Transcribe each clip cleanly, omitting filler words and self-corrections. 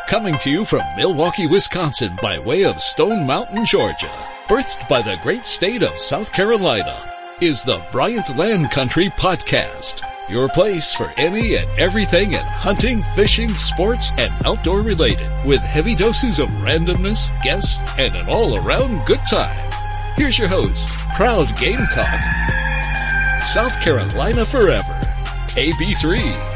Coming to you from Milwaukee, Wisconsin by way of Stone Mountain, Georgia. Birthed by the great state of South Carolina is the Bryant Land Country Podcast. Your place for any and everything in hunting, fishing, sports, and outdoor related, with heavy doses of randomness, guests, and an all-around good time. Here's your host, proud Gamecock, South Carolina forever, AB3.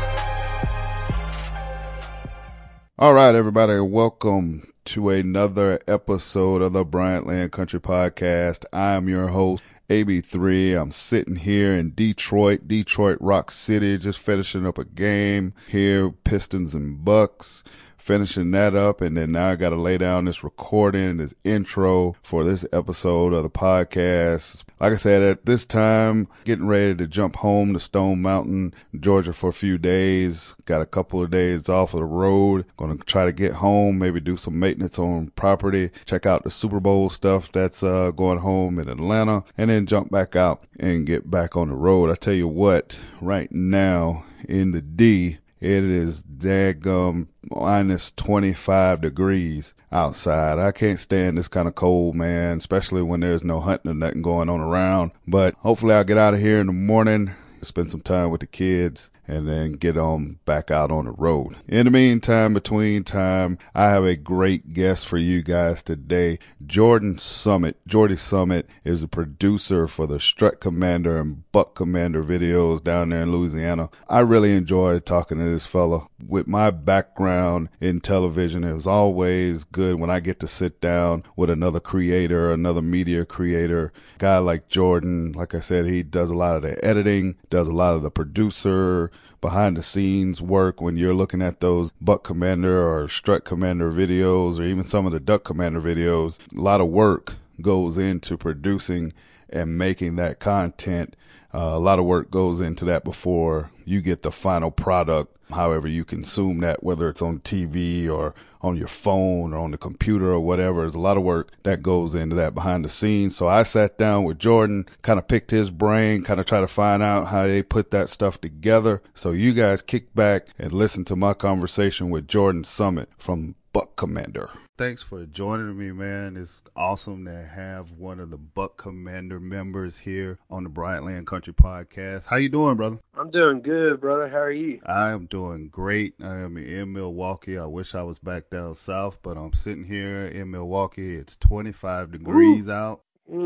All right, everybody, welcome to another episode of the Bryant Land Country Podcast. I am your host, AB3. I'm sitting here in Detroit, Rock City, just finishing up a game here, Pistons and Bucks. Finishing that up, and then now I got to lay down this recording, this intro for this episode of the podcast. Like I said, at this time, getting ready to jump home to Stone Mountain, Georgia for a few days. Got a couple of days off of the road. Going to try to get home, maybe do some maintenance on property, check out the Super Bowl stuff that's going home in Atlanta, and then jump back out and get back on the road. I tell you what, right now in the D, it is daggum minus 25 degrees outside. I can't stand this kind of cold, man, especially when there's no hunting or nothing going on around. But hopefully I'll get out of here in the morning, spend some time with the kids, and then get on back out on the road. In the meantime, between time, I have a great guest for you guys today. Jordan Summit. Jordy Summit is a producer for the Strut Commander and Buck Commander videos down there in Louisiana. I really enjoy talking to this fella. With my background in television, it was always good when I get to sit down with another creator, another media creator. A guy like Jordan, like I said, he does a lot of the editing, does a lot of the producer, behind the scenes work when you're looking at those Buck Commander or Strut Commander videos, or even some of the Duck Commander videos. A lot of work goes into producing and making that content. A lot of work goes into that before you get the final product, however you consume that, whether it's on TV or on your phone or on the computer or whatever. There's a lot of work that goes into that behind the scenes. So I sat down with Jordan, kind of picked his brain, kind of try to find out how they put that stuff together. So you guys kick back and listen to my conversation with Jordan Summit from Buck Commander. Thanks for joining me, man. It's awesome to have one of the Buck Commander members here on the Bryant Land Country Podcast. How you doing, brother? I'm doing good, brother. How are you? I am doing great. I am in Milwaukee. I wish I was back down south, but I'm sitting here in Milwaukee. It's 25 degrees out.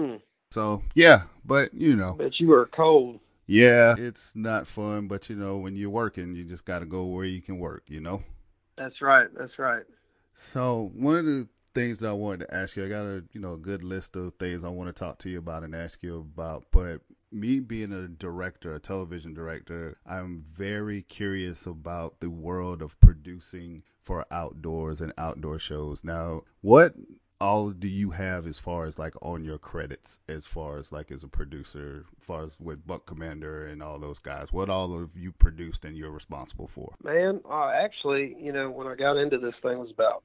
So, yeah, but, you know. Bet you are cold. Yeah, it's not fun, but, you know, when you're working, you just got to go where you can work, you know? That's right. That's right. So one of the things that I wanted to ask you, I got a good list of things I want to talk to you about and ask you about, but me being a director, a television director, I'm very curious about the world of producing for outdoors and outdoor shows. Now, what all do you have as far as like on your credits, as far as like as a producer, as far as with Buck Commander and all those guys? What all have you produced and you're responsible for? Man, actually, when I got into this thing was about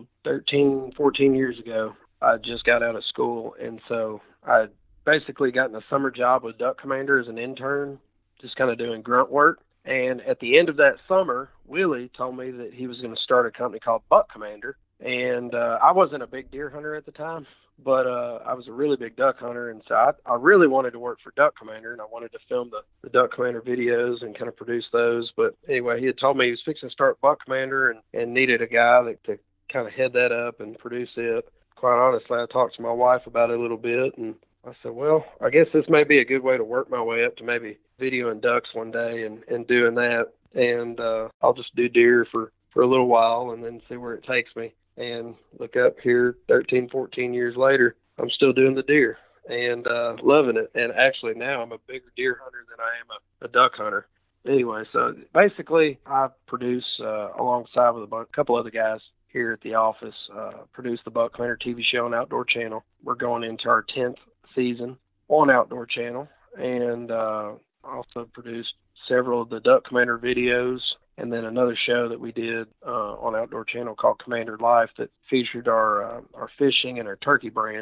13, 14 years ago. I just got out of school, and so I basically gotten a summer job with Duck Commander as an intern, just kind of doing grunt work. And at the end of that summer, Willie told me that he was going to start a company called Buck Commander. And I wasn't a big deer hunter at the time, but I was a really big duck hunter. And so I really wanted to work for Duck Commander, and I wanted to film the Duck Commander videos and kind of produce those. But anyway, he had told me he was fixing to start Buck Commander and needed a guy to kind of head that up and produce it. Quite honestly, I talked to my wife about it a little bit, and I said, well, I guess this may be a good way to work my way up to maybe videoing ducks one day and doing that. And I'll just do deer for a little while and then see where it takes me. And look up here, 13, 14 years later, I'm still doing the deer and loving it. And actually now I'm a bigger deer hunter than I am a duck hunter. Anyway, so basically I produce alongside with a couple other guys here at the office, produce the Buck Commander TV show on Outdoor Channel. We're going into our 10th season on Outdoor Channel, and also produced several of the Duck Commander videos, and then another show that we did on Outdoor Channel called Commander Life that featured our fishing and our turkey brands.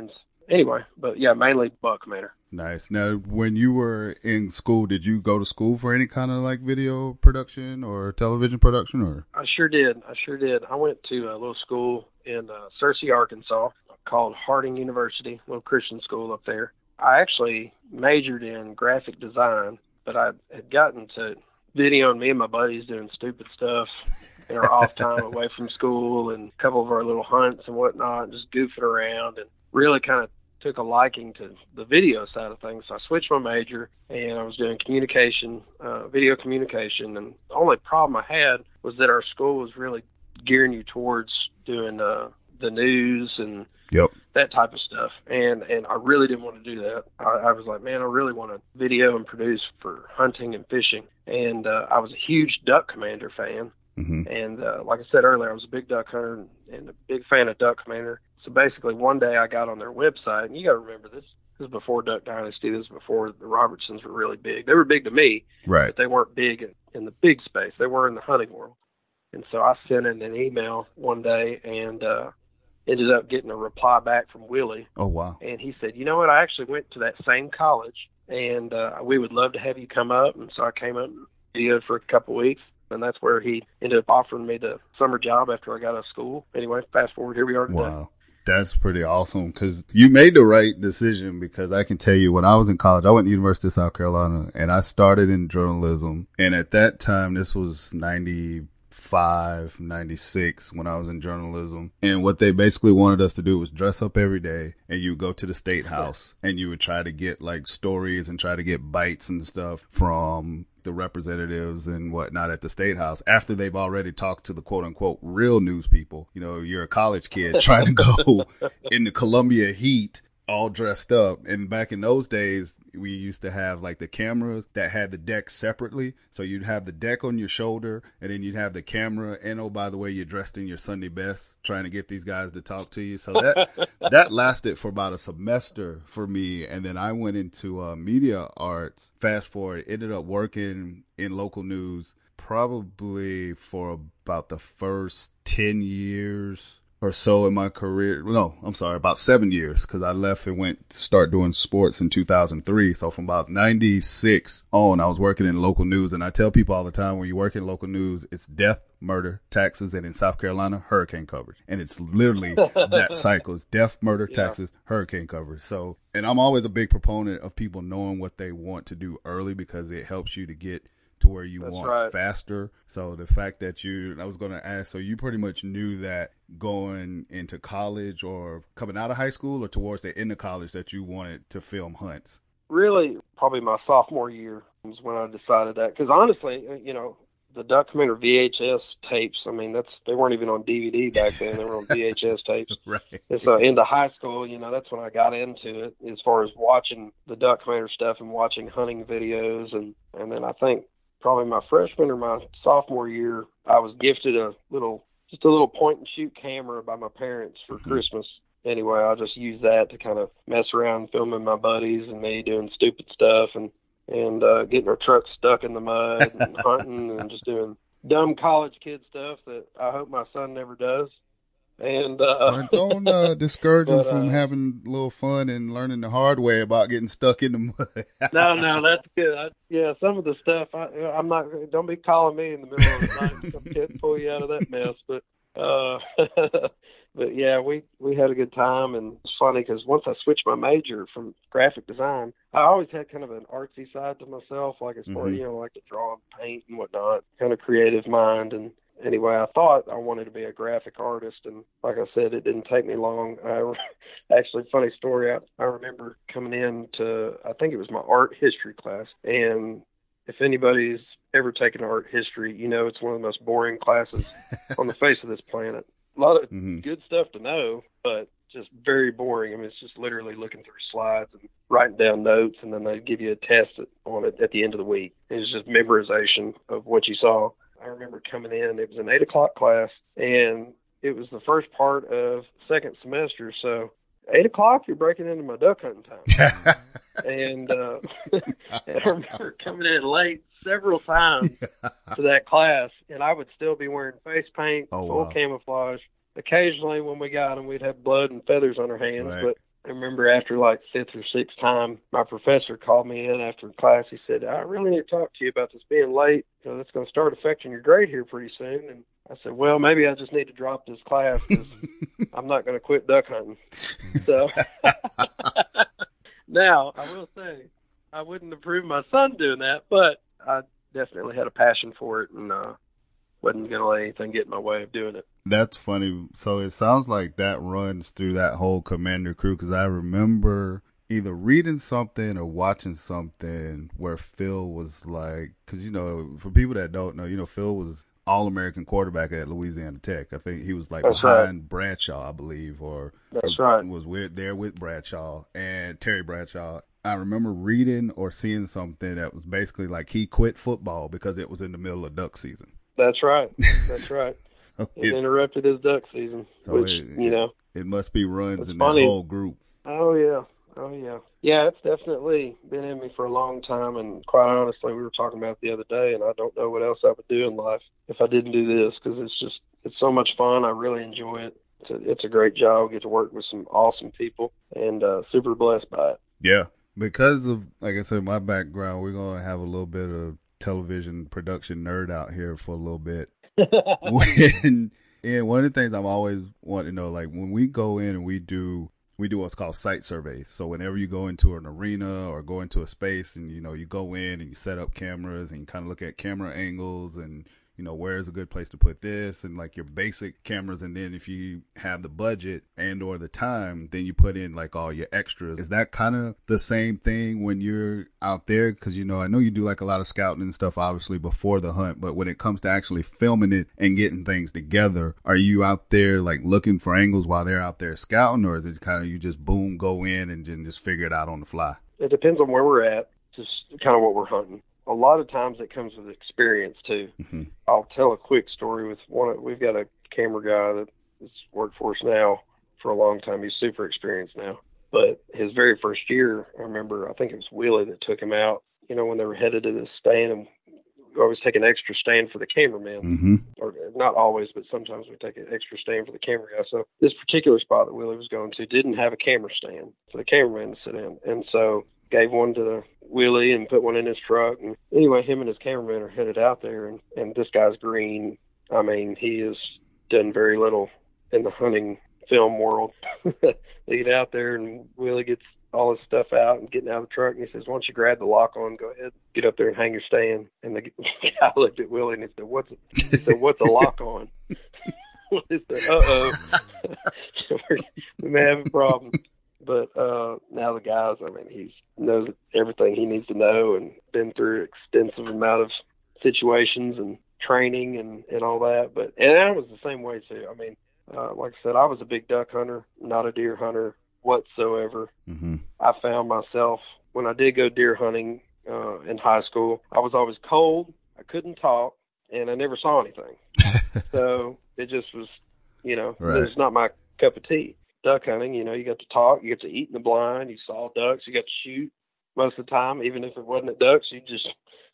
anyway, but yeah, mainly buck commander. Nice. Now, when you were in school, did you go to school for any kind of like video production or television production, or? I sure did. I went to a little school in Searcy, Arkansas called Harding University, a little Christian school up there. I actually majored in graphic design, but I had gotten to videoing me and my buddies doing stupid stuff in our off time away from school and a couple of our little hunts and whatnot, just goofing around, and really kind of took a liking to the video side of things. So I switched my major and I was doing communication, video communication. And the only problem I had was that our school was really gearing you towards doing the news and that type of stuff. And I really didn't want to do that. I was like, man, I really want to video and produce for hunting and fishing. And I was a huge Duck Commander fan. Mm-hmm. And like I said earlier, I was a big duck hunter and a big fan of Duck Commander. So basically, one day I got on their website, and you got to remember this is before Duck Dynasty. This is before the Robertsons were really big. They were big to me, right? But they weren't big in the big space. They were in the hunting world. And so I sent in an email one day and ended up getting a reply back from Willie. Oh, wow. And he said, you know what, I actually went to that same college, and we would love to have you come up. And so I came up and videoed for a couple of weeks. And that's where he ended up offering me the summer job after I got out of school. Anyway, fast forward, here we are today. Wow. That's pretty awesome, because you made the right decision, because I can tell you when I was in college, I went to University of South Carolina and I started in journalism. And at that time, this was 95, 96 when I was in journalism. And what they basically wanted us to do was dress up every day, and you would go to the State House and you would try to get like stories and try to get bites and stuff from the representatives and whatnot at the State House after they've already talked to the quote unquote real news people. You know, you're a college kid trying to go in the Columbia heat all dressed up. And back in those days, we used to have like the cameras that had the deck separately. So you'd have the deck on your shoulder, and then you'd have the camera. And oh, by the way, you're dressed in your Sunday best trying to get these guys to talk to you. So that lasted for about a semester for me. And then I went into media arts. Fast forward, ended up working in local news probably for about the first 10 years or so in my career. No, I'm sorry, about 7 years, because I left and went to start doing sports in 2003. So from about 96 on, I was working in local news. And I tell people all the time, when you work in local news, it's death, murder, taxes, and in South Carolina, hurricane coverage. And it's literally that cycle. It's death, murder, taxes, hurricane coverage. So, and I'm always a big proponent of people knowing what they want to do early, because it helps you to get to where you want faster. So the fact that I was going to ask, so you pretty much knew that going into college or coming out of high school or towards the end of college that you wanted to film hunts? Really, probably my sophomore year was when I decided that. Because honestly, you know, the Duck Commander VHS tapes, I mean, they weren't even on DVD back then. They were on VHS tapes. Right. And so into high school, you know, that's when I got into it as far as watching the Duck Commander stuff and watching hunting videos. And then I think probably my freshman or my sophomore year, I was gifted just a little point and shoot camera by my parents for Christmas. Anyway, I just used that to kind of mess around filming my buddies and me doing stupid stuff and getting our truck stuck in the mud and hunting and just doing dumb college kid stuff that I hope my son never does. And don't discourage him from having a little fun and learning the hard way about getting stuck in the mud. No, that's good. Some of the stuff I'm not. Don't be calling me in the middle of the night. I can't pull you out of that mess. But yeah, we had a good time, and it's funny because once I switched my major from graphic design, I always had kind of an artsy side to myself, like as far as, you know, like to draw and paint and whatnot, kind of creative mind. And anyway, I thought I wanted to be a graphic artist, and like I said, it didn't take me long. Actually, funny story, I remember coming in to, I think it was my art history class, and if anybody's ever taken art history, you know it's one of the most boring classes on the face of this planet. A lot of good stuff to know, but just very boring. I mean, it's just literally looking through slides and writing down notes, and then they give you a test on it at the end of the week. It's just memorization of what you saw. I remember coming in, it was an 8 o'clock class, and it was the first part of second semester. So 8 o'clock, you're breaking into my duck hunting time. And I remember coming in late several times to that class, and I would still be wearing face paint, full camouflage. Occasionally when we got them, we'd have blood and feathers on our hands. Right. I remember after like fifth or sixth time, my professor called me in after class. He said, I really need to talk to you about this being late. That's going to start affecting your grade here pretty soon. And I said, well, maybe I just need to drop this class because I'm not going to quit duck hunting. So now I will say I wouldn't approve my son doing that, but I definitely had a passion for it and wasn't going to let anything get in my way of doing it. That's funny. So it sounds like that runs through that whole Commander crew, because I remember either reading something or watching something where Phil was like, because, you know, for people that don't know, you know, Phil was All-American quarterback at Louisiana Tech. I think he was like That's behind right. Bradshaw, I believe, or That's right. was there with Bradshaw and Terry Bradshaw. I remember reading or seeing something that was basically like he quit football because it was in the middle of duck season. That's right. That's right. It interrupted his duck season, so which, you know. It must be runs in funny. That whole group. Oh, yeah. Oh, yeah. Yeah, it's definitely been in me for a long time, and quite honestly, we were talking about it the other day, and I don't know what else I would do in life if I didn't do this, because it's so much fun. I really enjoy it. It's a great job. I get to work with some awesome people, and super blessed by it. Yeah. Because of, like I said, my background, we're going to have a little bit of television production nerd out here for a little bit. And one of the things I'm always wanting to know, like when we go in and we do what's called site surveys. So whenever you go into an arena or go into a space and, you know, you go in and you set up cameras and you kind of look at camera angles and, you know, where's a good place to put this and like your basic cameras. And then if you have the budget and or the time, then you put in like all your extras. Is that kind of the same thing when you're out there? Because, you know, I know you do like a lot of scouting and stuff, obviously, before the hunt. But when it comes to actually filming it and getting things together, are you out there like looking for angles while they're out there scouting? Or is it kind of you just boom, go in and just figure it out on the fly? It depends on where we're at, just kind of what we're hunting. A lot of times it comes with experience too. Mm-hmm. I'll tell a quick story with we've got a camera guy that's worked for us now for a long time. He's super experienced now. But his very first year, I remember, I think it was Willie that took him out, you know, when they were headed to the stand, and we always take an extra stand for the cameraman. Mm-hmm. Or not always, but sometimes we take an extra stand for the camera guy. So this particular spot that Willie was going to didn't have a camera stand for the cameraman to sit in. And so gave one to Willie and put one in his truck. And anyway, him and his cameraman are headed out there, and this guy's green. I mean, he has done very little in the hunting film world. They get out there, and Willie gets all his stuff out and getting out of the truck, and he says, "Why don't you grab the lock on, go ahead, get up there and hang your stand." And the guy looked at Willie and he said, "What's the lock on?" He said, "Uh-oh." We may have a problem. But now the guys, I mean, he knows everything he needs to know and been through extensive amount of situations and training and all that. And I was the same way too. I mean, like I said, I was a big duck hunter, not a deer hunter whatsoever. Mm-hmm. I found myself, when I did go deer hunting in high school, I was always cold, I couldn't talk, and I never saw anything. So it just was, you know, right. It was not my cup of tea. Duck hunting, you know, you got to talk, you get to eat in the blind, you saw ducks, you got to shoot most of the time, even if it wasn't at ducks, you just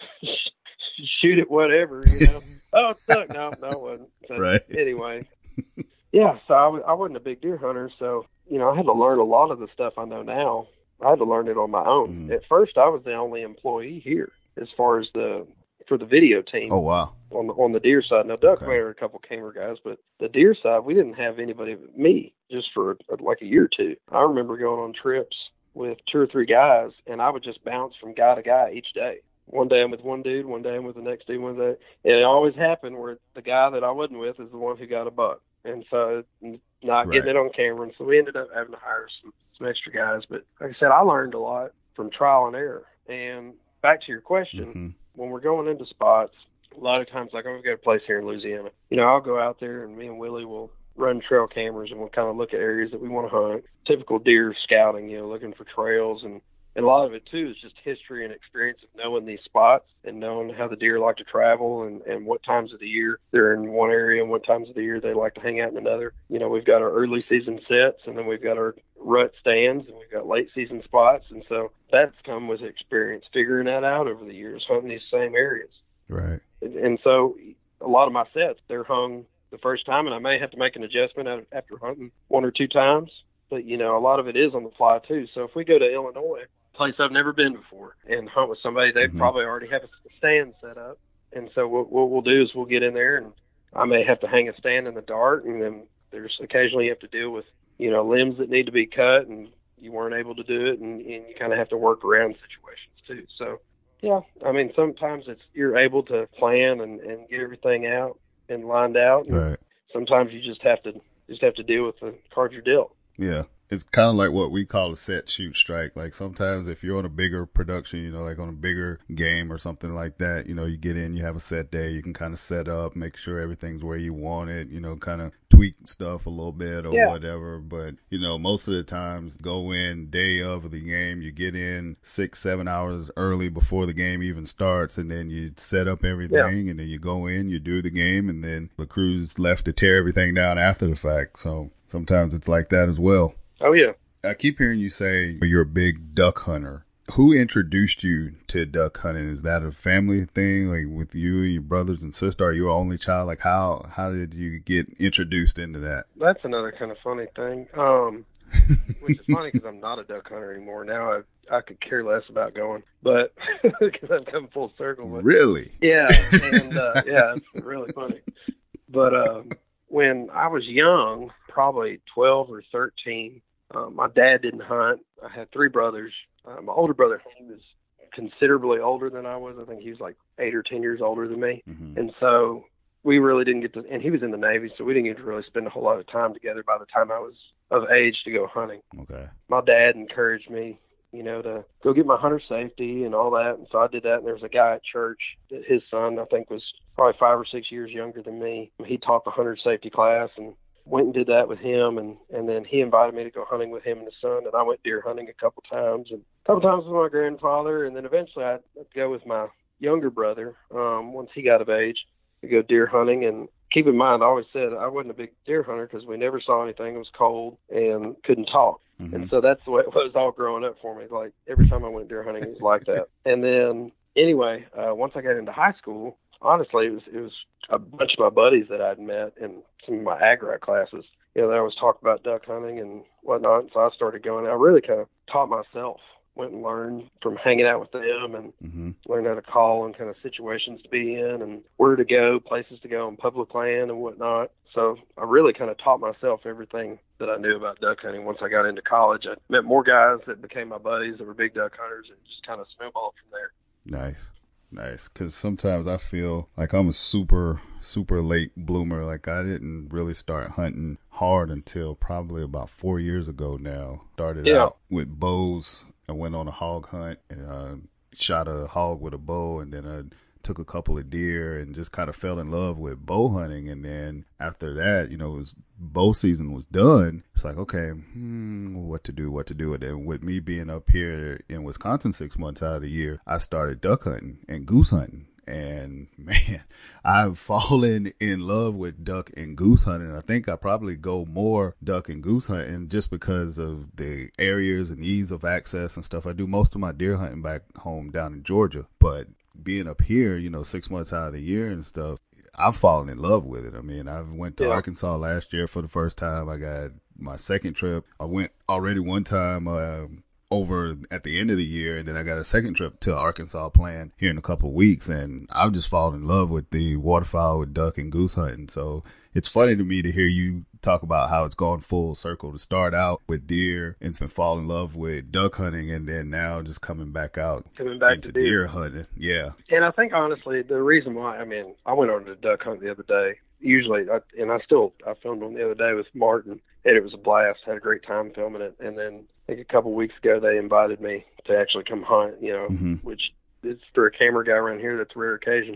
shoot at whatever, you know. Oh, it's duck. No, it wasn't. So, right. Anyway, yeah, so I wasn't a big deer hunter, so, you know, I had to learn a lot of the stuff I know now. I had to learn it on my own. Mm. At first, I was the only employee here as far as for the video team. Oh, wow. On the deer side. Now, duck hunter, a couple camera guys, but the deer side, we didn't have anybody but me just for like a year or two. I remember going on trips with 2 or 3 guys, and I would just bounce from guy to guy each day. One day I'm with one dude, one day I'm with the next dude, one day. And it always happened where the guy that I wasn't with is the one who got a buck. And so not getting it on camera. And so we ended up having to hire some extra guys. But like I said, I learned a lot from trial and error. And back to your question, when we're going into spots, a lot of times, like we've got a place here in Louisiana, you know, I'll go out there and me and Willie will run trail cameras and we'll kind of look at areas that we want to hunt. Typical deer scouting, you know, looking for trails. And a lot of it, too, is just history and experience of knowing these spots and knowing how the deer like to travel and what times of the year they're in one area and what times of the year they like to hang out in another. You know, we've got our early season sets, and then we've got our rut stands, and we've got late season spots. And so that's come with experience, figuring that out over the years, hunting these same areas. Right. And so a lot of my sets, they're hung the first time, and I may have to make an adjustment after hunting 1 or 2 times. But, you know, a lot of it is on the fly too. So if we go to Illinois, a place I've never been before, and hunt with somebody, they'd probably already have a stand set up. And so what we'll do is we'll get in there, and I may have to hang a stand in the dark, and then there's occasionally you have to deal with, you know, limbs that need to be cut, and you weren't able to do it, and you kind of have to work around situations too. So, yeah, I mean, sometimes you're able to plan and get everything out and lined out. And right. Sometimes you just have to deal with the cards you're dealt. Yeah. It's kind of like what we call a set, shoot, strike. Like sometimes if you're on a bigger production, you know, like on a bigger game or something like that, you know, you get in, you have a set day, you can kind of set up, make sure everything's where you want it, you know, kind of tweak stuff a little bit or whatever. But, you know, most of the times go in day of the game, you get in 6-7 hours early before the game even starts, and then you set up everything and then you go in, you do the game, and then the crew's left to tear everything down after the fact. So sometimes it's like that as well. Oh, yeah. I keep hearing you say you're a big duck hunter. Who introduced you to duck hunting? Is that a family thing, like with you and your brothers and sister? Are you an only child? Like how did you get introduced into that? That's another kind of funny thing, which is funny because I'm not a duck hunter anymore. Now I could care less about going, but because I've come full circle. But, really? Yeah, and yeah, it's really funny. But when I was young, probably 12 or 13, my dad didn't hunt. I had 3 brothers. My older brother, he was considerably older than I was. I think he was like 8 or 10 years older than me. Mm-hmm. And so we really didn't get to, and he was in the Navy, so we didn't get to really spend a whole lot of time together by the time I was of age to go hunting. Okay. My dad encouraged me, you know, to go get my hunter safety and all that. And so I did that. And there was a guy at church that his son, I think, was probably 5 or 6 years younger than me. He taught the hunter safety class, and went and did that with him, and then he invited me to go hunting with him and his son, and I went deer hunting a couple times with my grandfather, and then eventually I'd go with my younger brother once he got of age to go deer hunting. And keep in mind, I always said I wasn't a big deer hunter because we never saw anything. It was cold and couldn't talk. Mm-hmm. And so that's the way it was all growing up for me. Like every time I went deer hunting, it was like that. And then anyway, once I got into high school, honestly, it was a bunch of my buddies that I'd met in some of my ag-rec classes. You know, they always talked about duck hunting and whatnot. So I started going. I really kind of taught myself. Went and learned from hanging out with them, and learned how to call and kind of situations to be in and where to go, places to go on public land and whatnot. So I really kind of taught myself everything that I knew about duck hunting. Once I got into college, I met more guys that became my buddies that were big duck hunters, and just kind of snowballed from there. Nice. Because sometimes I feel like I'm a super, super late bloomer. Like I didn't really start hunting hard until probably about 4 years ago now. Started out with bows. I went on a hog hunt and shot a hog with a bow, and then I took a couple of deer and just kind of fell in love with bow hunting. And then after that, you know, bow season was done. It's like, okay, what to do? And then with me being up here in Wisconsin 6 months out of the year, I started duck hunting and goose hunting. And man, I've fallen in love with duck and goose hunting. I think I probably go more duck and goose hunting just because of the areas and ease of access and stuff. I do most of my deer hunting back home down in Georgia, but being up here, you know, 6 months out of the year and stuff, I've fallen in love with it. I mean, I went to Arkansas last year for the first time. I got my second trip. I went already one time, over at the end of the year, and then I got a second trip to Arkansas planned here in a couple of weeks, and I've just fallen in love with the waterfowl, with duck and goose hunting. So it's funny to me to hear you talk about how it's gone full circle, to start out with deer and to fall in love with duck hunting, and then now just coming back into deer hunting. Yeah. And I think honestly the reason why, I mean, I went on to duck hunt the other day. Usually, I filmed on the other day with Martin, and it was a blast. Had a great time filming it. And then I think a couple of weeks ago they invited me to actually come hunt, you know, which is for a camera guy around here, that's a rare occasion.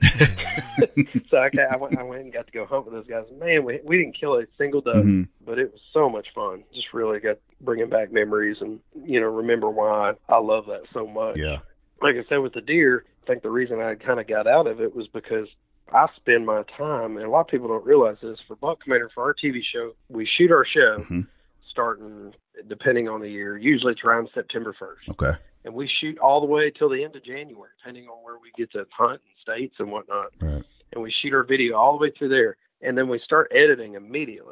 So I went and got to go hunt with those guys. Man, we didn't kill a single duck, but it was so much fun. Just really got bringing back memories and, you know, remember why I love that so much. Yeah. Like I said with the deer, I think the reason I kind of got out of it was because I spend my time, and a lot of people don't realize this, for Buck Commander, for our TV show, we shoot our show starting, depending on the year, usually it's around September 1st. Okay. And we shoot all the way till the end of January, depending on where we get to hunt in states and whatnot. Right. And we shoot our video all the way through there. And then we start editing immediately.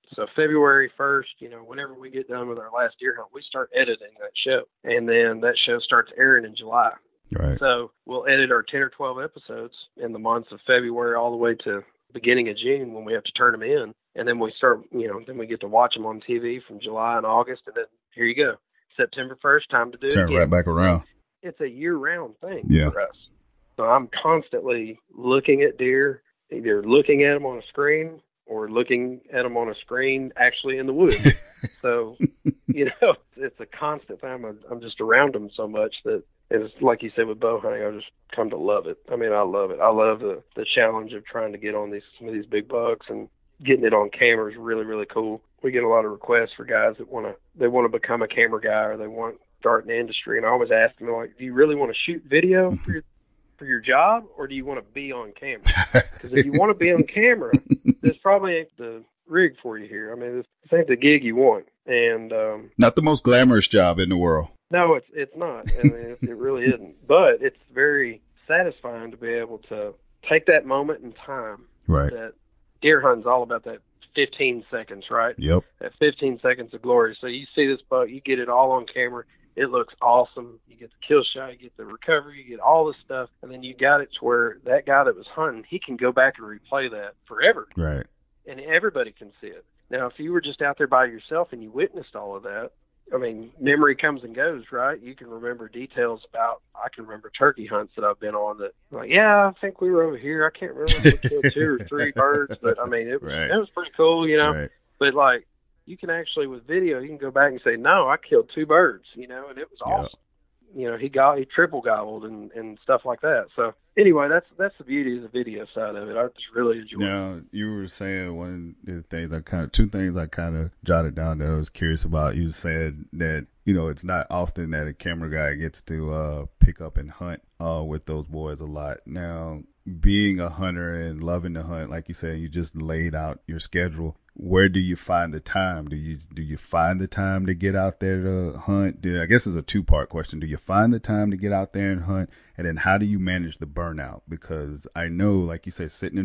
So February 1st, whenever we get done with our last deer hunt, we start editing that show. And then that show starts airing in July. Right. So we'll edit our 10 or 12 episodes in the months of February all the way to beginning of June when we have to turn them in. And then we start, then we get to watch them on TV from July and August. And then here you go. September 1st, time to do it Turn again. right back around. It's a year-round thing for us. So I'm constantly looking at deer, either looking at them on a screen or looking at them on a screen actually in the woods. So, it's a constant thing. I'm just around them so much that it's like you said with bow hunting, I just come to love it. I mean, I love it. I love the challenge of trying to get on some of these big bucks, and getting it on camera is really, really cool. We get a lot of requests for guys that want to become a camera guy, or they want to start in the industry. And I always ask them, like, do you really want to shoot video for your job, or do you want to be on camera? Because if you want to be on camera, this probably ain't the rig for you here. I mean, this ain't the gig you want. And not the most glamorous job in the world. No, it's not. I mean, it really isn't. But it's very satisfying to be able to take that moment in time. Right. That deer hunting's all about that 15 seconds, right? Yep. That 15 seconds of glory. So you see this buck, you get it all on camera. It looks awesome. You get the kill shot, you get the recovery, you get all this stuff, and then you got it to where that guy that was hunting, he can go back and replay that forever. Right. And everybody can see it. Now, if you were just out there by yourself and you witnessed all of that, I mean, memory comes and goes, right? You can remember details about, I can remember turkey hunts that I've been on that, like, yeah, I think we were over here. I can't remember if we killed 2 or 3 birds, but I mean, it was pretty cool, Right. But like, you can actually, with video, you can go back and say, no, I killed 2 birds, and it was awesome. He triple gobbled and stuff like that. So anyway, that's the beauty of the video side of it. I just really enjoy it. Now, you were saying one of the things two things I kind of jotted down that I was curious about. You said that, it's not often that a camera guy gets to pick up and hunt with those boys a lot. Now, being a hunter and loving to hunt, like you said, you just laid out your schedule. Where do you find the time? Do you find the time to get out there to hunt? I guess it's a 2-part question. Do you find the time to get out there and hunt? And then how do you manage the burnout? Because I know, like you said,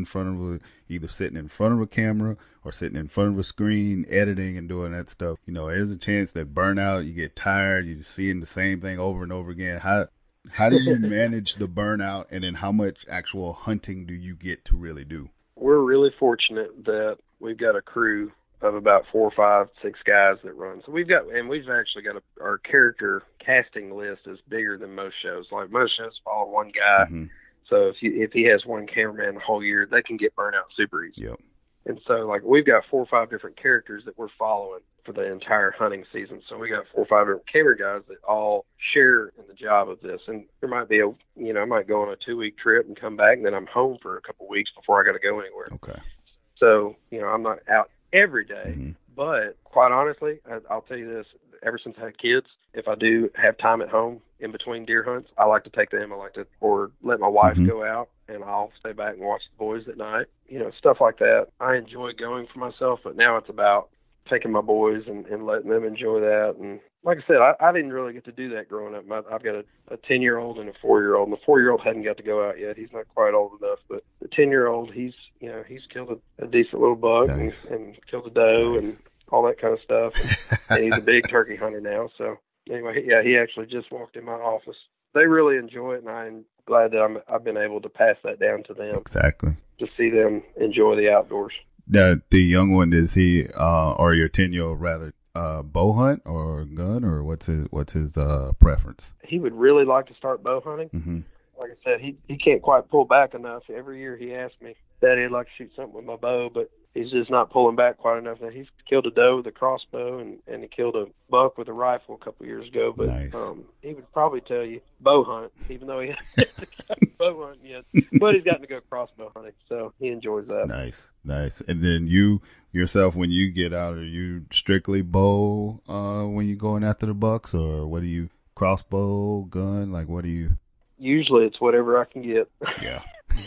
either sitting in front of a camera or sitting in front of a screen, editing and doing that stuff, there's a chance that burnout, you get tired, you're seeing the same thing over and over again. How do you manage the burnout, and then how much actual hunting do you get to really do? We're really fortunate that we've got a crew of about 4, 5, 6 guys that run. So we've actually got our character casting list is bigger than most shows. Like most shows follow one guy. Mm-hmm. So if he has one cameraman the whole year, they can get burnt out super easy. Yep. And so like we've got 4 or 5 different characters that we're following for the entire hunting season. So we got 4 or 5 different camera guys that all share in the job of this. And there might be I might go on a 2-week trip and come back, and then I'm home for a couple of weeks before I got to go anywhere. Okay. So, I'm not out every day, mm-hmm. but quite honestly, I'll tell you this, ever since I had kids, if I do have time at home in between deer hunts, I like to take them. Or let my wife mm-hmm. go out, and I'll stay back and watch the boys at night, stuff like that. I enjoy going for myself, but now it's about taking my boys and letting them enjoy that. And like I said, I didn't really get to do that growing up. I've got a 10-year-old and a 4-year-old, and the 4-year-old hadn't got to go out yet. He's not quite old enough, but the 10-year-old, he's killed a decent little buck. Nice. and killed a doe. Nice. And all that kind of stuff. And he's a big turkey hunter now. So anyway, yeah, he actually just walked in my office. They really enjoy it, and I'm glad that I've been able to pass that down to them. Exactly. To see them enjoy the outdoors. The young one, is he, or your 10-year-old rather, bow hunt or gun, or what's his preference? He would really like to start bow hunting. Mm-hmm. Like I said, he can't quite pull back enough. Every year he asks me, Daddy, I'd like to shoot something with my bow, but he's just not pulling back quite enough. Now, he's killed a doe with a crossbow, and he killed a buck with a rifle a couple of years ago. But nice. He would probably tell you bow hunt, even though he hasn't gotten bow hunting yet. But he's gotten to go crossbow hunting, so he enjoys that. Nice. And then you yourself, when you get out, are you strictly bow when you're going after the bucks, or what do you, crossbow, gun? Like, what do you? Usually it's whatever I can get. Yeah.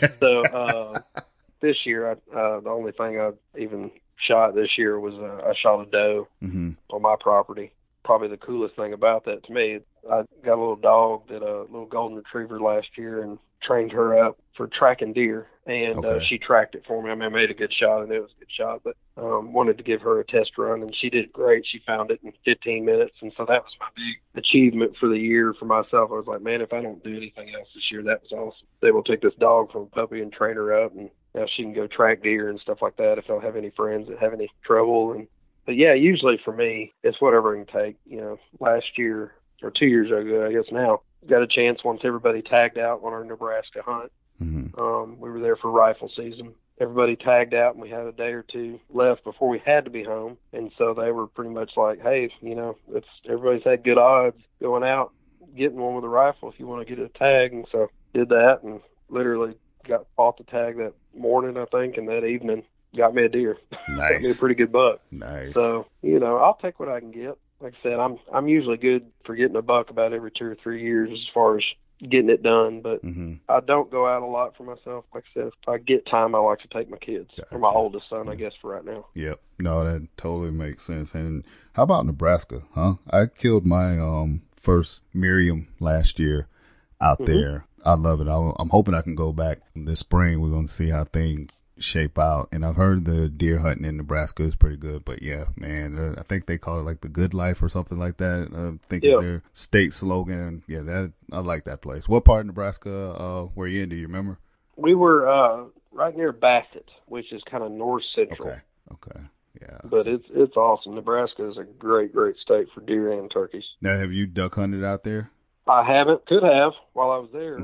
So this year, the only thing I even shot this year was I shot a doe mm-hmm. on my property. Probably the coolest thing about that to me, I got a little dog, that a little golden retriever last year, and trained her up for tracking deer, and Okay. she tracked it for me. I mean, I made a good shot, and it was a good shot, but wanted to give her a test run, and she did great. She found it in 15 minutes, and so that was my big achievement for the year for myself. I was like, man, if I don't do anything else this year, that was awesome. They will take this dog from a puppy and train her up, and now she can go track deer and stuff like that if I don't have any friends that have any trouble. But yeah, usually for me, it's whatever I can take. Last year or 2 years ago, I guess now, got a chance once everybody tagged out on our Nebraska hunt. Mm-hmm. We were there for rifle season. Everybody tagged out, and we had a day or two left before we had to be home. And so they were pretty much like, hey, everybody's had good odds going out, getting one with a rifle if you want to get a tag. And so did that, and literally bought the tag that morning, I think, and that evening got me a deer. Nice. Got me a pretty good buck. Nice. So, I'll take what I can get. Like I said, I'm usually good for getting a buck about every 2 or 3 years as far as getting it done, but I don't go out a lot for myself. Like I said, if I get time, I like to take my kids, or my oldest son, I guess, for right now. Yep. No, that totally makes sense. And how about Nebraska, huh? I killed my first Miriam last year out there. I love it. I'm hoping I can go back this spring. We're going to see how things shape out. And I've heard the deer hunting in Nebraska is pretty good. But yeah, man, I think they call it like the Good Life or something like that. I think it's their state slogan. Yeah, I like that place. What part of Nebraska were you in? Do you remember? We were right near Bassett, which is kind of north central. Okay. Yeah. But it's awesome. Nebraska is a great, great state for deer and turkeys. Now, have you duck hunted out there? I haven't. Could have while I was there.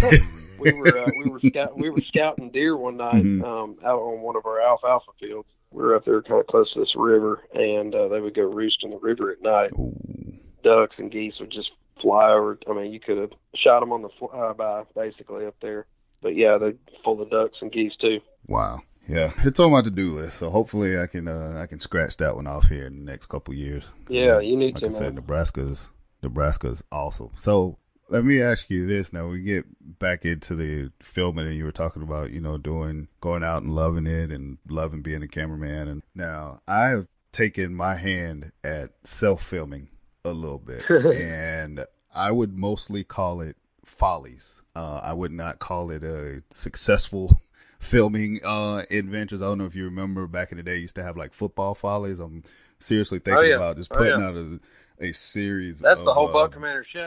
we were scouting deer one night out on one of our alfalfa fields. We were up there kind of close to this river, and they would go roost in the river at night. Ooh. Ducks and geese would just fly over. I mean, you could have shot them on the flyby basically up there. But yeah, they're full of ducks and geese too. Wow. Yeah, it's on my to-do list, so hopefully I can scratch that one off here in the next couple of years. Yeah, you need like to. Like I said, Nebraska's awesome. So let me ask you this now. We get back into the filming, and you were talking about, going out and loving it and loving being a cameraman. And now I've taken my hand at self-filming a little bit, and I would mostly call it follies. I would not call it a successful filming adventures. I don't know if you remember back in the day, you used to have like football follies. I'm seriously thinking about just putting out a series. That's the whole Buck Commander show.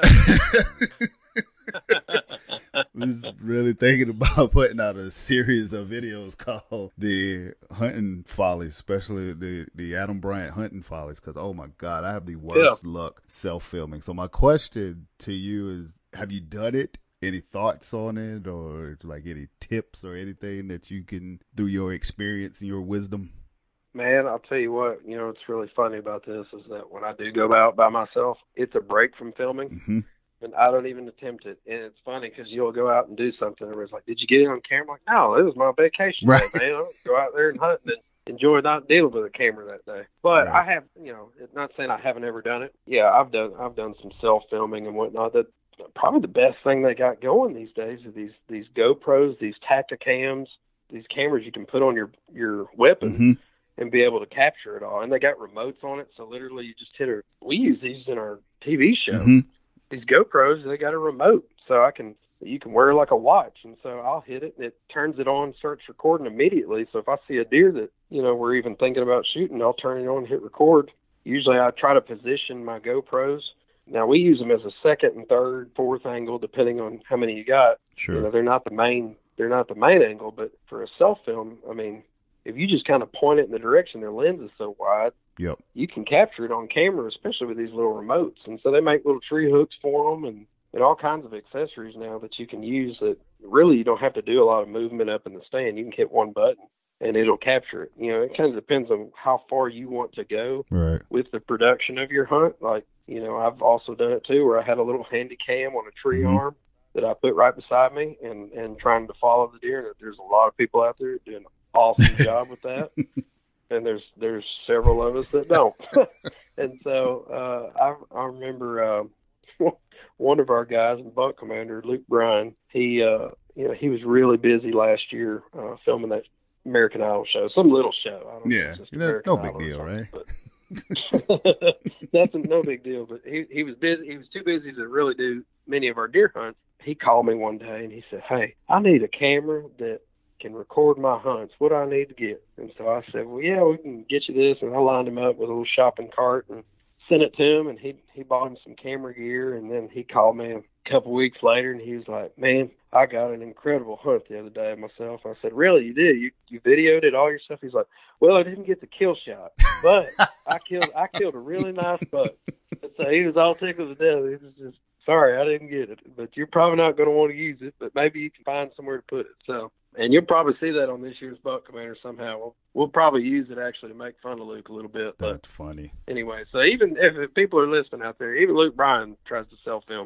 Really thinking about putting out a series of videos called the hunting follies, especially the Adam Bryant hunting follies, because oh my God, I have the worst luck self-filming. So my question to you is, have you done it? Any thoughts on it, or like any tips or anything that you can, through your experience and your wisdom? Man, I'll tell you what, what's really funny about this is that when I do go out by myself, it's a break from filming, and I don't even attempt it. And it's funny because you'll go out and do something, and everybody's like, did you get it on camera? I'm like, no, it was my vacation day, man. I'll go out there and hunt and enjoy not dealing with a camera that day. But I have, not saying I haven't ever done it. Yeah, I've done some self-filming and whatnot. That probably the best thing they got going these days are these GoPros, these Tacticams, these cameras you can put on your weapon and be able to capture it all. And they got remotes on it, so literally you just we use these in our TV show. These GoPros, they got a remote, so you can wear it like a watch. And so I'll hit it, and it turns it on, starts recording immediately. So if I see a deer that, we're even thinking about shooting, I'll turn it on and hit record. Usually I try to position my GoPros. Now, we use them as a second and third, fourth angle, depending on how many you got. Sure. They're not the main angle, but for a self-film, I mean, if you just kind of point it in the direction, their lens is so wide, you can capture it on camera, especially with these little remotes. And so they make little tree hooks for them and all kinds of accessories now that you can use that really you don't have to do a lot of movement up in the stand. You can hit one button and it'll capture it. It kind of depends on how far you want to go with the production of your hunt. Like, I've also done it too, where I had a little handy cam on a tree arm that I put right beside me and trying to follow the deer. And there's a lot of people out there doing an awesome job with that. And there's several of us that don't. And so I remember one of our guys in Buck Commander, Luke Bryan, he was really busy last year filming that American Idol show, some little show. I don't know, just no big deal, right? That's no big deal. But he was busy. He was too busy to really do many of our deer hunts. he called me one day and he said, "Hey, I need a camera that can record my hunts. What do I need to get?" And so I said, "Well, yeah, we can get you this." And I lined him up with a little shopping cart and sent it to him, and he bought him some camera gear. And then he called me a couple weeks later, and he was like, "Man, I got an incredible hunt the other day myself." I said, "Really? You did? You videoed it all yourself?" He's like, "Well, I didn't get the kill shot, but I killed a really nice buck." And so he was all tickled to death. He was just, "Sorry, I didn't get it, but you're probably not going to want to use it, but maybe you can find somewhere to put it." So, and you'll probably see that on this year's Buck Commander somehow. We'll probably use it actually to make fun of Luke a little bit. But that's funny. Anyway, so even if people are listening out there, even Luke Bryan tries to self-film.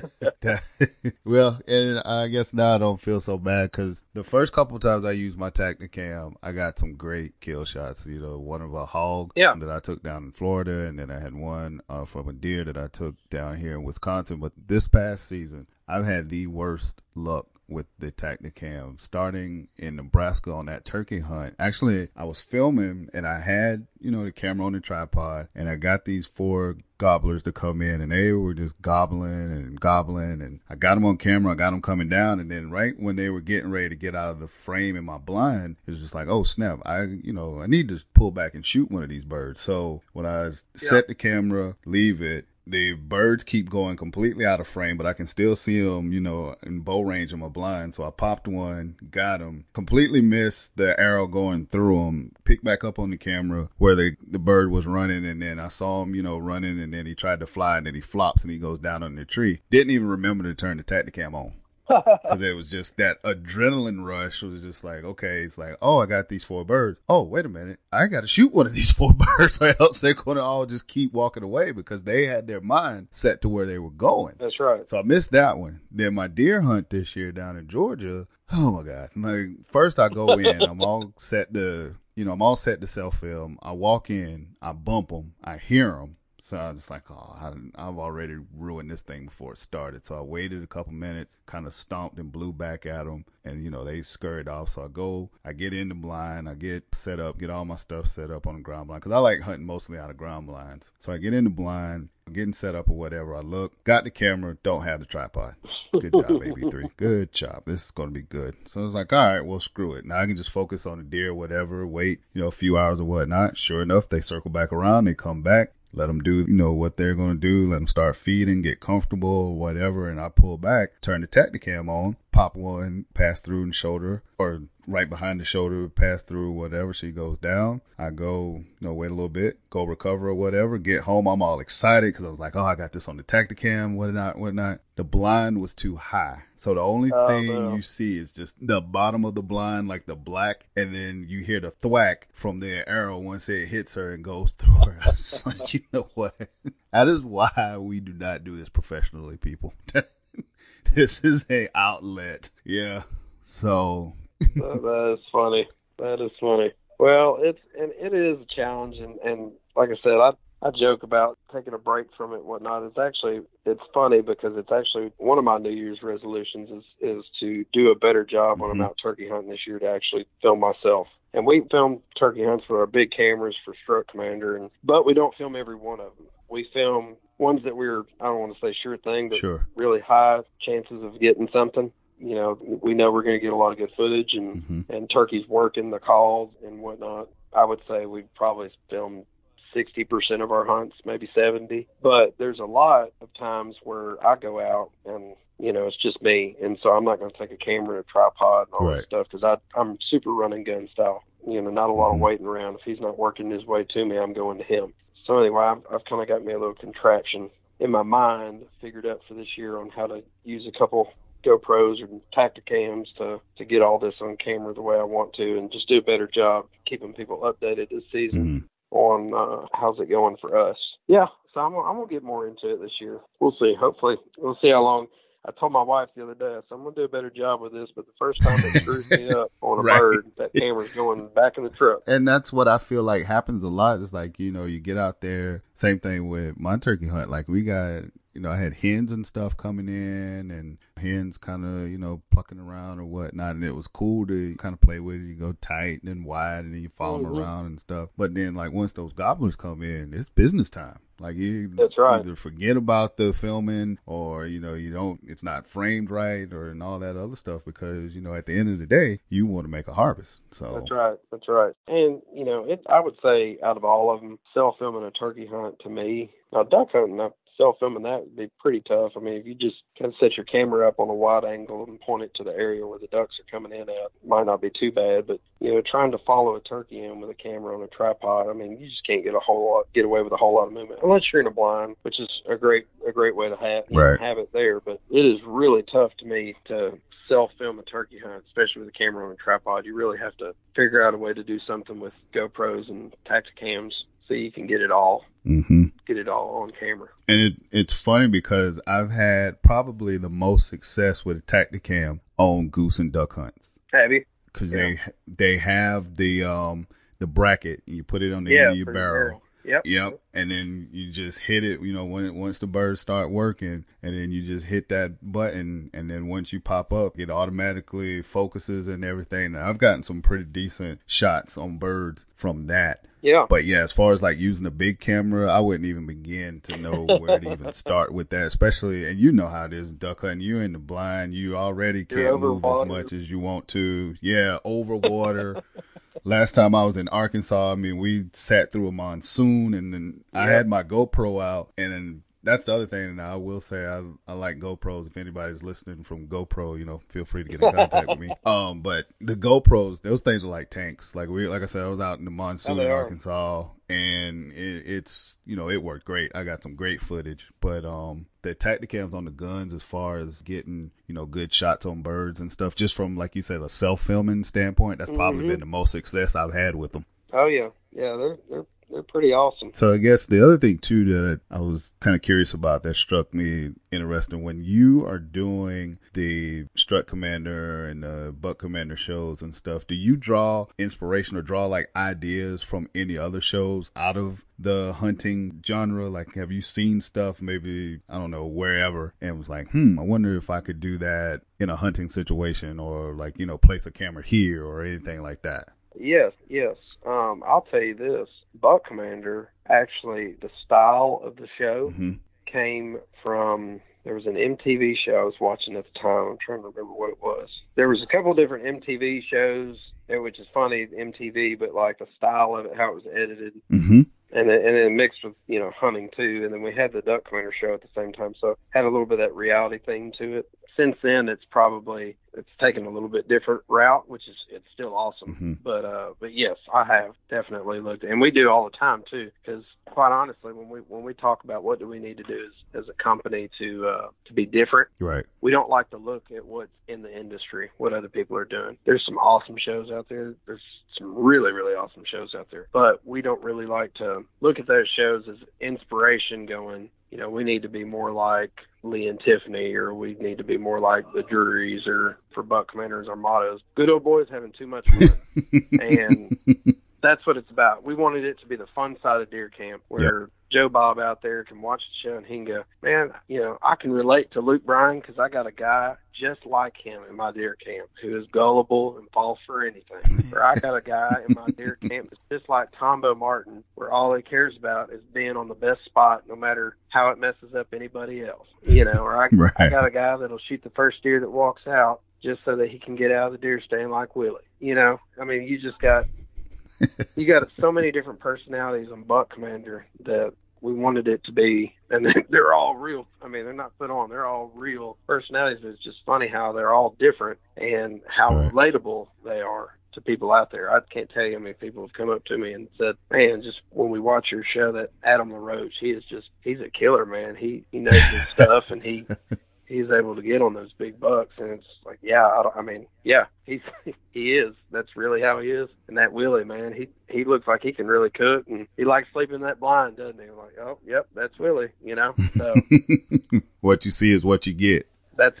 Well, and I guess now I don't feel so bad because the first couple of times I used my Tacticam, I got some great kill shots. One of a hog that I took down in Florida, and then I had one from a deer that I took down here in Wisconsin. But this past season, I've had the worst luck with the Tacticam, starting in Nebraska on that turkey hunt. Actually, I was filming and I had, the camera on the tripod, and I got these 4 gobblers to come in, and they were just gobbling, and I got them on camera. I got them coming down, and then right when they were getting ready to get out of the frame in my blind, it was just like, oh snap, I need to pull back and shoot one of these birds. So when I set the camera, leave it, the birds keep going completely out of frame, but I can still see them, in bow range of my blind. So I popped one, got him, completely missed the arrow going through him, picked back up on the camera where the bird was running, and then I saw him, running, and then he tried to fly, and then he flops and he goes down on the tree. Didn't even remember to turn the Tacticam on. Because it was just that adrenaline rush was just like, okay, it's like, oh, I got these 4 birds. Oh, wait a minute. I got to shoot one of these 4 birds or else they're going to all just keep walking away because they had their mind set to where they were going. That's right. So I missed that one. Then my deer hunt this year down in Georgia, oh my God. Like, first I go in, I'm all set to self-film. I walk in, I bump them, I hear them. So I was like, oh, I've already ruined this thing before it started. So I waited a couple minutes, kind of stomped and blew back at them. And, they scurried off. So I get in the blind, I get set up, get all my stuff set up on the ground blind. Because I like hunting mostly out of ground blinds. So I get in the blind, getting set up or whatever. I look, got the camera, don't have the tripod. Good job, AB3. Good job. This is going to be good. So I was like, all right, well, screw it. Now I can just focus on the deer, whatever, wait, a few hours or whatnot. Sure enough, they circle back around, they come back. Let them do, what they're going to do. Let them start feeding, get comfortable, or whatever. And I pull back, turn the Tacticam on, pop one, pass through the shoulder, or right behind the shoulder, pass through, whatever. She goes down. I go, wait a little bit, go recover or whatever. Get home. I'm all excited because I was like, oh, I got this on the Tacticam, whatnot. The blind was too high. So the only thing you see is just the bottom of the blind, like the black, and then you hear the thwack from the arrow once it hits her and goes through her. I was like, you know what? That is why we do not do this professionally, people. This is a outlet. Yeah. So that is funny. That is funny. Well, it is a challenge, and like I said, I joke about taking a break from it and whatnot. It's funny because it's actually one of my New Year's resolutions is to do a better job when I'm out turkey hunting this year to actually film myself. And we film turkey hunts with our big cameras for Struck Commander, but we don't film every one of them. We film ones that I don't want to say sure thing, but really high chances of getting something. We know we're going to get a lot of good footage, and turkeys working the calls and whatnot. I would say we've probably filmed 60% of our hunts, maybe 70. But there's a lot of times where I go out and, it's just me. And so I'm not going to take a camera and a tripod and all that stuff because I'm super run and gun style. Not a lot of waiting around. If he's not working his way to me, I'm going to him. So anyway, I've kind of got me a little contraption in my mind figured out for this year on how to use a couple GoPros or Tacticams to get all this on camera the way I want to and just do a better job keeping people updated this season on how's it going for us. Yeah, so I'm going to get more into it this year. We'll see. Hopefully, we'll see how long. I told my wife the other day, I said, I'm going to do a better job with this, but the first time it screws me up on a bird, that camera's going back in the truck. And that's what I feel like happens a lot. It's like, you get out there, same thing with my turkey hunt. Like we got, I had hens and stuff coming in and hens kind of, plucking around or whatnot. And it was cool to kind of play with it. You go tight and then wide and then you follow them around and stuff. But then like once those gobblers come in, it's business time. Like That's right. either forget about the filming or, it's not framed right or and all that other stuff because, at the end of the day, you want to make a harvest. So That's right. That's right. And, I would say out of all of them, self-filming a turkey hunt to me, now duck hunting, self-filming that would be pretty tough. I mean, if you just kind of set your camera up on a wide angle and point it to the area where the ducks are coming in at, it might not be too bad. But, trying to follow a turkey in with a camera on a tripod, I mean, you just can't get away with a whole lot of movement unless you're in a blind, which is a great way to have it there. But it is really tough to me to self-film a turkey hunt, especially with a camera on a tripod. You really have to figure out a way to do something with GoPros and Tacticams so you can get it all. Get it all on camera. And it's funny because I've had probably the most success with a Tacticam on goose and duck hunts. Have you? Because they have the bracket and you put it on the end of your barrel. Yep. And then you just hit it, once the birds start working, and then you just hit that button, and then once you pop up, it automatically focuses and everything. And I've gotten some pretty decent shots on birds from that. Yeah. But yeah, as far as like using a big camera, I wouldn't even begin to know where to even start with that, especially, and you know how it is duck hunting. You're in the blind. You already can't move as much as you want to. Yeah, over water. Last time I was in Arkansas, I mean, we sat through a monsoon, and then I had my GoPro out, and then that's the other thing. And I will say I like GoPros. If anybody's listening from GoPro, feel free to get in contact with me. But the GoPros, those things are like tanks. Like I said, I was out in the monsoon in Arkansas, and it's it worked great. I got some great footage. But the Tacticams on the guns, as far as getting good shots on birds and stuff, just from like you said, a self-filming standpoint, that's probably been the most success I've had with them. Oh yeah, they're pretty awesome. So I guess the other thing too that I was kind of curious about that struck me interesting, when you are doing the Strut Commander and the Buck Commander shows and stuff, do you draw inspiration or draw like ideas from any other shows out of the hunting genre? Like, have you seen stuff maybe, I don't know, wherever, and was like, I wonder if I could do that in a hunting situation, or like, place a camera here or anything like that? Yes. I'll tell you this. Buck Commander, actually, the style of the show came from, there was an MTV show I was watching at the time. I'm trying to remember what it was. There was a couple of different MTV shows, which is funny, MTV, but like the style of it, how it was edited. And then mixed with, hunting too. And then we had the Duck Commander show at the same time. So had a little bit of that reality thing to it. Since then, it's taken a little bit different route, it's still awesome. But yes, I have definitely looked, and we do all the time too. Because quite honestly, when we talk about what do we need to do as a company to be different, right? We don't like to look at what's in the industry, what other people are doing. There's some awesome shows out there. There's some really, really awesome shows out there, but we don't really like to look at those shows as inspiration. Going, we need to be more like Lee and Tiffany, or we need to be more like the Drury's, or for Buck Commanders, our mottos, good old boys having too much fun. And that's what it's about. We wanted it to be the fun side of deer camp, where Joe Bob out there can watch the show and he can go, man, I can relate to Luke Bryan because I got a guy just like him in my deer camp who is gullible and falls for anything. Or I got a guy in my deer camp that's just like Tombo Martin, where all he cares about is being on the best spot no matter how it messes up anybody else. Or I got a guy that'll shoot the first deer that walks out just so that he can get out of the deer stand like Willie. I mean, you got so many different personalities on Buck Commander that we wanted it to be, and they're all real. I mean, they're not put on. They're all real personalities. It's just funny how they're all different and how relatable they are to people out there. I can't tell you how many people have come up to me and said, man, just when we watch your show, that Adam LaRoche, he's a killer, man. He knows his stuff, and he's able to get on those big bucks. And it's like, he is. That's really how he is. And that Willie, man, he looks like he can really cook, and he likes sleeping in that blind, doesn't he? I'm like, oh, yep, that's Willie, So what you see is what you get. That's it.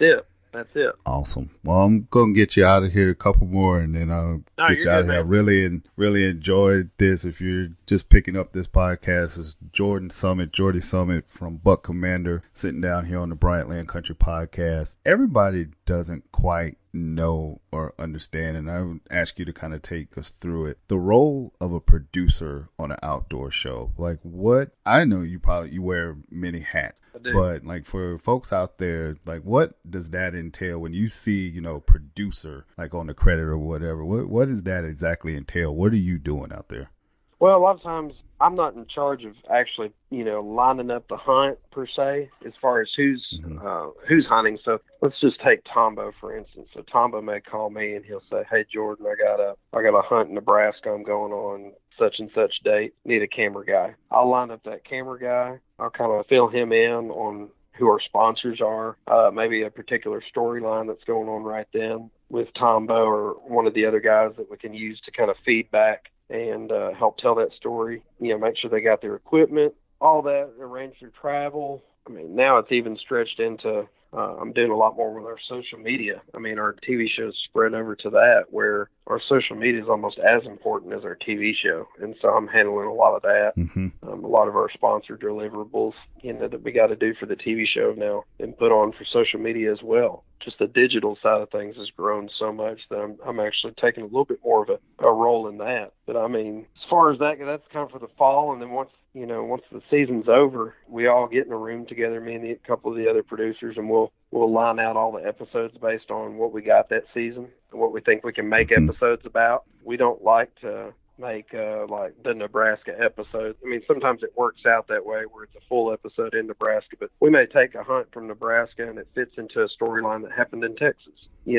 That's it. Awesome. Well, I'm going to get you out of here a couple more, and then I'll get you out of here. I really enjoyed this. If you're just picking up this podcast, it's Jordy Summit from Buck Commander, sitting down here on the Bryant Land Country Podcast. Everybody doesn't quite know or understand, and I would ask you to kind of take us through it. The role of a producer on an outdoor show. Like, what, I know you wear many hats. But like for folks out there, like what does that entail when you see, producer like on the credit or whatever? What does that exactly entail? What are you doing out there? Well, a lot of times I'm not in charge of actually, lining up the hunt per se, as far as who's hunting. So let's just take Tombo for instance. So Tombo may call me and he'll say, "Hey Jordan, I got a hunt in Nebraska I'm going on such and such date. Need a camera guy." I'll line up that camera guy. I'll kind of fill him in on who our sponsors are, maybe a particular storyline that's going on right then with Tombo or one of the other guys that we can use to kind of feedback and help tell that story. Make sure they got their equipment, all that, arrange their travel. I mean, now it's even stretched into I'm doing a lot more with our social media. I mean, our TV show's spread over to that, where our social media is almost as important as our TV show. And so I'm handling a lot of that. A lot of our sponsor deliverables, that we got to do for the TV show now and put on for social media as well. Just the digital side of things has grown so much that I'm actually taking a little bit more of a role in that. But I mean, as far as that's kind of for the fall. And then once the season's over, we all get in a room together, me and a couple of the other producers, and we'll line out all the episodes based on what we got that season and what we think we can make episodes about. We don't like to make like the Nebraska episode. I mean, sometimes it works out that way where it's a full episode in Nebraska, but we may take a hunt from Nebraska and it fits into a storyline that happened in Texas,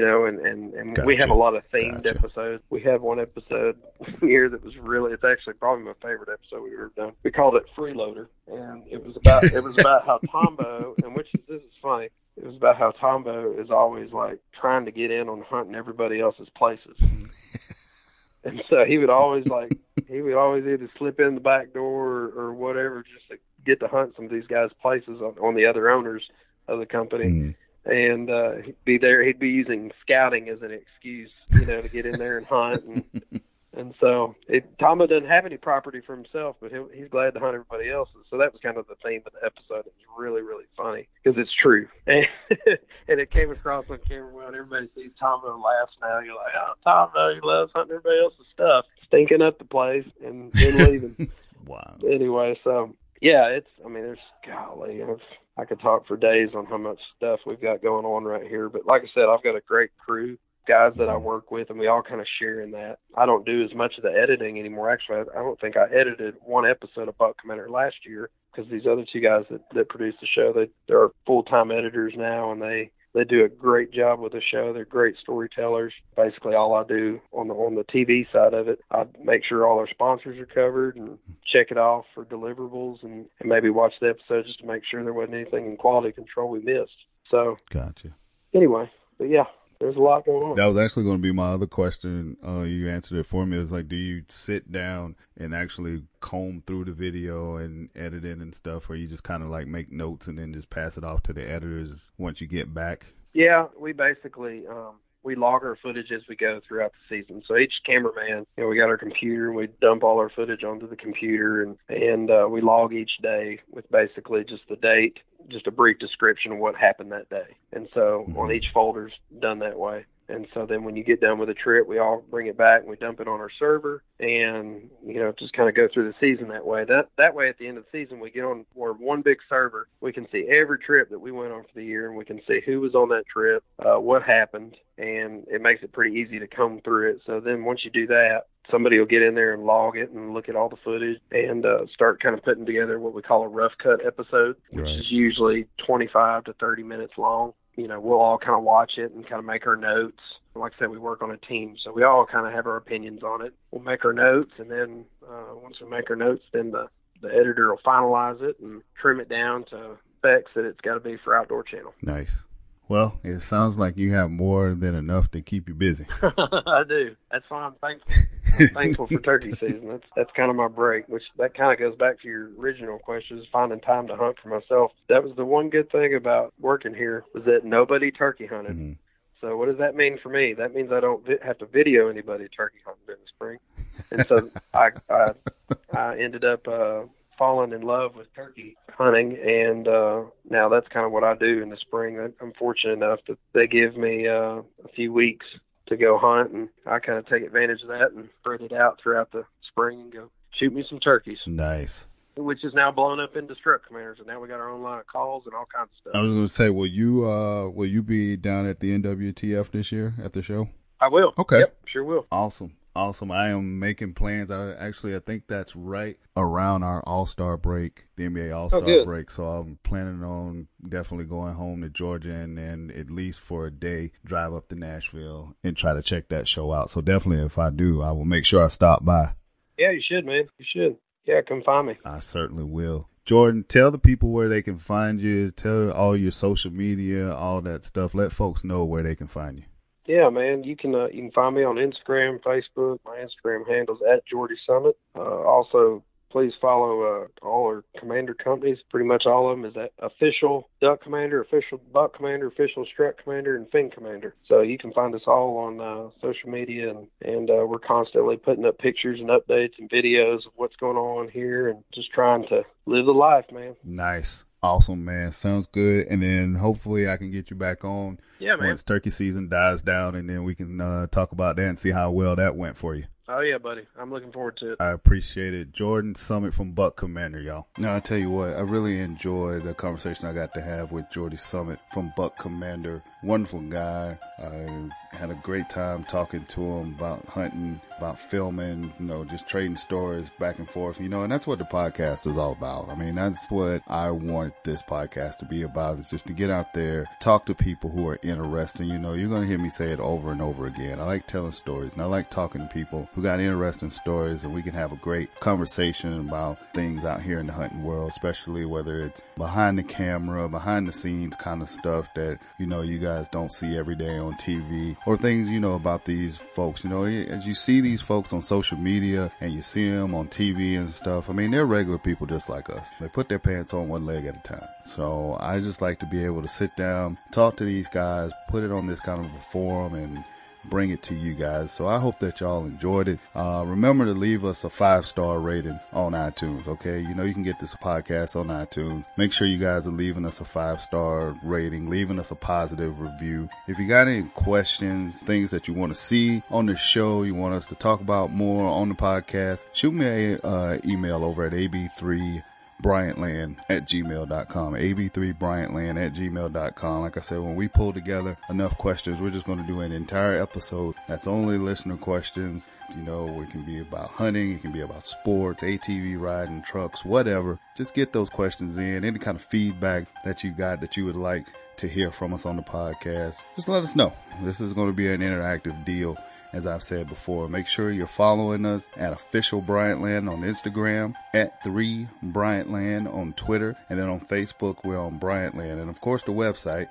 and Gotcha. we have a lot of themed episodes. We have one episode here that was it's actually probably my favorite episode we've ever done. We called it Freeloader, and it was about how Tombo, and this is funny, it was about how Tombo is always like trying to get in on hunting everybody else's places. And so he would always either slip in the back door or whatever just to get to hunt some of these guys' places on the other owners of the company. And he'd be there. He'd be using scouting as an excuse, to get in there and hunt. And so Tombo doesn't have any property for himself, but he's glad to hunt everybody else's. So that was kind of the theme of the episode. It was really, really funny because it's true. And it came across on camera when everybody sees Tombo laughs now. You're like, oh, Tombo, he loves hunting everybody else's stuff, stinking up the place and then leaving. Wow. Anyway, so yeah, I could talk for days on how much stuff we've got going on right here. But like I said, I've got a great crew. Guys that I work with, and we all kind of share in that. I don't do as much of the editing anymore. Actually, I don't think I edited one episode of Buck Commander last year because these other two guys that produce the show, they're full-time editors now, and they do a great job with the show. They're great storytellers. Basically, all I do on the TV side of it, I make sure all our sponsors are covered and check it off for deliverables and maybe watch the episode just to make sure there wasn't anything in quality control we missed. So, gotcha. Anyway, but yeah. There's a lot going on. That was actually going to be my other question. You answered it for me. It's like, do you sit down and actually comb through the video and edit it and stuff, or you just kind of like make notes and then just pass it off to the editors once you get back? Yeah, we basically we log our footage as we go throughout the season. So each cameraman, we got our computer and we dump all our footage onto the computer and we log each day with basically just the date, just a brief description of what happened that day. And so on each folder's done that way. And so then when you get done with a trip, we all bring it back and we dump it on our server and, just kind of go through the season that way. That way at the end of the season, we're one big server. We can see every trip that we went on for the year and we can see who was on that trip, what happened, and it makes it pretty easy to comb through it. So then once you do that, somebody will get in there and log it and look at all the footage and start kind of putting together what we call a rough cut episode, which is usually 25 to 30 minutes long. We'll all kind of watch it and kind of make our notes. Like I said, we work on a team, so we all kind of have our opinions on it. We'll make our notes, and then once we make our notes, then the editor will finalize it and trim it down to specs that it's got to be for Outdoor Channel. Nice. Well, it sounds like you have more than enough to keep you busy. I do. That's why I'm thankful. Thankful for turkey season. That's kind of my break, which that kind of goes back to your original question, is finding time to hunt for myself. That was the one good thing about working here, was that nobody turkey hunted. Mm-hmm. So what does that mean for me? That means I don't have to video anybody turkey hunting during the spring. And so I ended up falling in love with turkey hunting, and now that's kind of what I do in the spring. I'm fortunate enough that they give me a few weeks to go hunt, and I kind of take advantage of that and spread it out throughout the spring and go shoot me some turkeys. Nice. Which is now blown up into Strut Commanders, and now we got our own line of calls and all kinds of stuff. I was going to say, will you be down at the NWTF this year at the show? I will. Okay. Yep, sure will. Awesome. I am making plans. I think that's right around our All-Star break, the NBA All-Star break. So I'm planning on definitely going home to Georgia and then at least for a day drive up to Nashville and try to check that show out. So definitely if I do, I will make sure I stop by. Yeah, you should, man. You should. Yeah, come find me. I certainly will. Jordan, tell the people where they can find you. Tell all your social media, all that stuff. Let folks know where they can find you. Yeah, man, you can find me on Instagram, Facebook. My Instagram handle's @JordySummit. Also, please follow all our commander companies. Pretty much all of them is that official Duck Commander, official Buck Commander, official Strut Commander, and Fin Commander. So you can find us all on social media, and we're constantly putting up pictures and updates and videos of what's going on here and just trying to live the life, man. Nice. Awesome, man. Sounds good. And then hopefully I can get you back on once turkey season dies down, and then we can talk about that and see how well that went for you. Oh, yeah, buddy. I'm looking forward to it. I appreciate it. Jordan Summit from Buck Commander, y'all. Now, I tell you what, I really enjoyed the conversation I got to have with Jordy Summit from Buck Commander. Wonderful guy. I had a great time talking to him about hunting, about filming, just trading stories back and forth, and that's what the podcast is all about. I mean, that's what I want this podcast to be about, is just to get out there, talk to people who are interested. You're going to hear me say it over and over again. I like telling stories, and I like talking to people who got interesting stories, and we can have a great conversation about things out here in the hunting world, especially whether it's behind the camera, behind the scenes kind of stuff that, you guys don't see every day on TV, or things, about these folks. As you see these folks on social media and you see them on TV and stuff, I mean, they're regular people just like us. They put their pants on one leg at a time. So I just like to be able to sit down, talk to these guys, put it on this kind of a forum, and bring it to you guys. So I hope that y'all enjoyed it. Remember to leave us a 5-star rating on iTunes. Okay. You can get this podcast on iTunes. Make sure you guys are leaving us a 5-star rating, leaving us a positive review. If you got any questions, things that you want to see on the show, you want us to talk about more on the podcast, shoot me a email over at ab3bryantland@gmail.com, ab3bryantland@gmail.com. Like I said, when we pull together enough questions, we're just going to do an entire episode that's only listener questions. It can be about hunting, it can be about sports, ATV riding, trucks, whatever. Just get those questions in. Any kind of feedback that you got that you would like to hear from us on the podcast, just let us know. This is going to be an interactive deal. As I've said before, make sure you're following us at Official Bryantland on Instagram, at 3Bryantland on Twitter, and then on Facebook, we're on Bryantland. And of course, the website,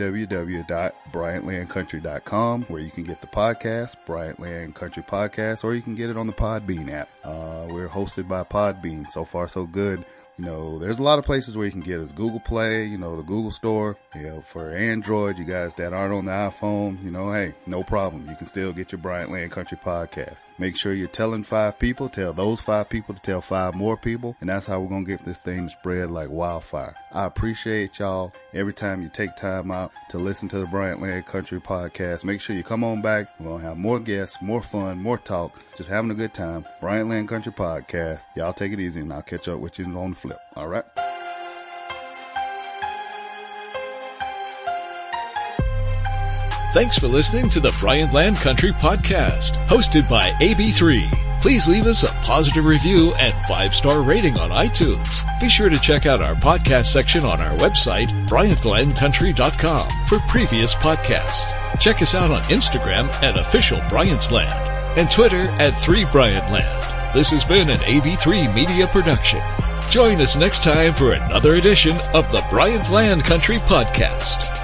www.bryantlandcountry.com, where you can get the podcast, Bryantland Country Podcast, or you can get it on the Podbean app. We're hosted by Podbean. So far, so good. There's a lot of places where you can get us. Google Play, the Google Store. For Android, you guys that aren't on the iPhone, hey, no problem. You can still get your Bryantland Country Podcast. Make sure you're telling 5 people. Tell those 5 people to tell 5 more people. And that's how we're going to get this thing to spread like wildfire. I appreciate y'all every time you take time out to listen to the Bryantland Country Podcast. Make sure you come on back. We're going to have more guests, more fun, more talk. Just having a good time. Bryantland Country Podcast. Y'all take it easy, and I'll catch up with you on the flip. All right? Thanks for listening to the Bryantland Country Podcast, hosted by AB3. Please leave us a positive review and 5-star rating on iTunes. Be sure to check out our podcast section on our website, BryantlandCountry.com, for previous podcasts. Check us out on Instagram at Official Bryantland and Twitter at 3Bryantland. This has been an AB3 Media production. Join us next time for another edition of the Bryantland Country Podcast.